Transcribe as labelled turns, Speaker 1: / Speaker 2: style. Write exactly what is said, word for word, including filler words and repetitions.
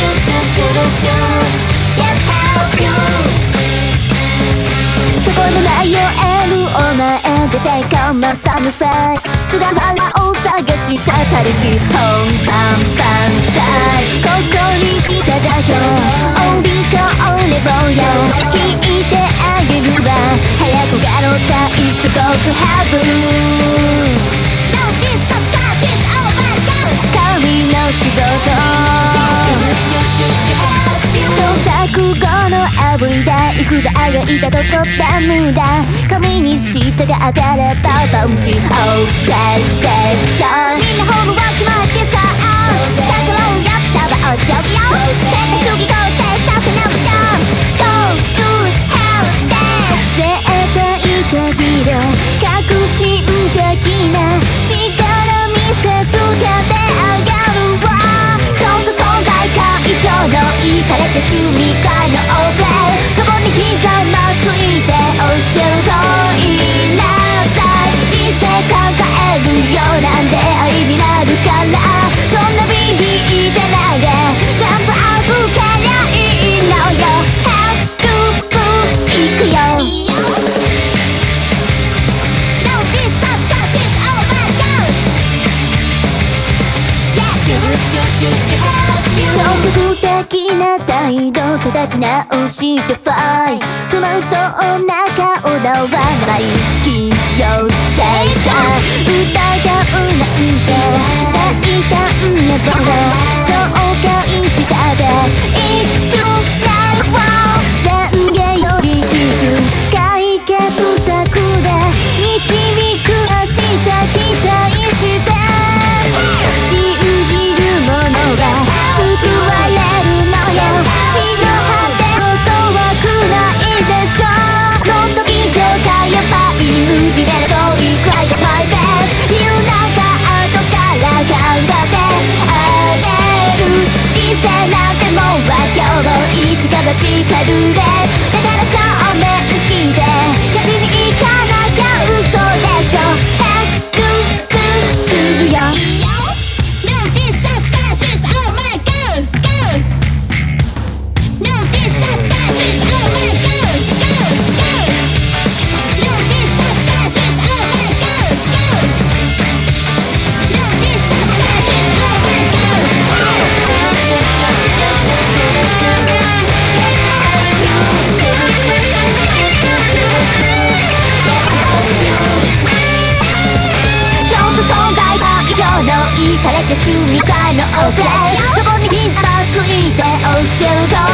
Speaker 1: そこの迷えるお前でセカンドサムフェイス菅原を探したたる日本番万歳ここに来ただよオリコンレボよ聞いてあげるわ早くガロタイスゴートハブ神の仕事錯誤のあぶりだいくらあがいたとこダムだ神に従ってればバウンチオーケーでしょみんなホームワーク待ってさタクロンやつらはおしょぎよ天下主義構成させなくちゃ Go to hell です絶対的で革新的な力見せつけてあげるわちょっと存在感以上のいかれた趣味界のオープレイそこにひざまついて教えるといいなさい人生抱えるようなんで愛になるからそんなビビってないで全部預けりゃいいのよヘッドブいくよ消極的な態度叩き直してファイ不満そうな顔だわない気よせいか疑うなんじゃ大胆なボラ後悔したでいつらを前言より低く解決策で導く明日期待して近るレだから正面切って勝ちに行かなきゃ嘘でしょヘッドブするよ No Jesus fascist oh my god go No Jesus fascist oh my god go go No Jesus fascist oh my god go No Jesus fascist oh my godいかれた趣味界のオープレイそこにひざまついて教えると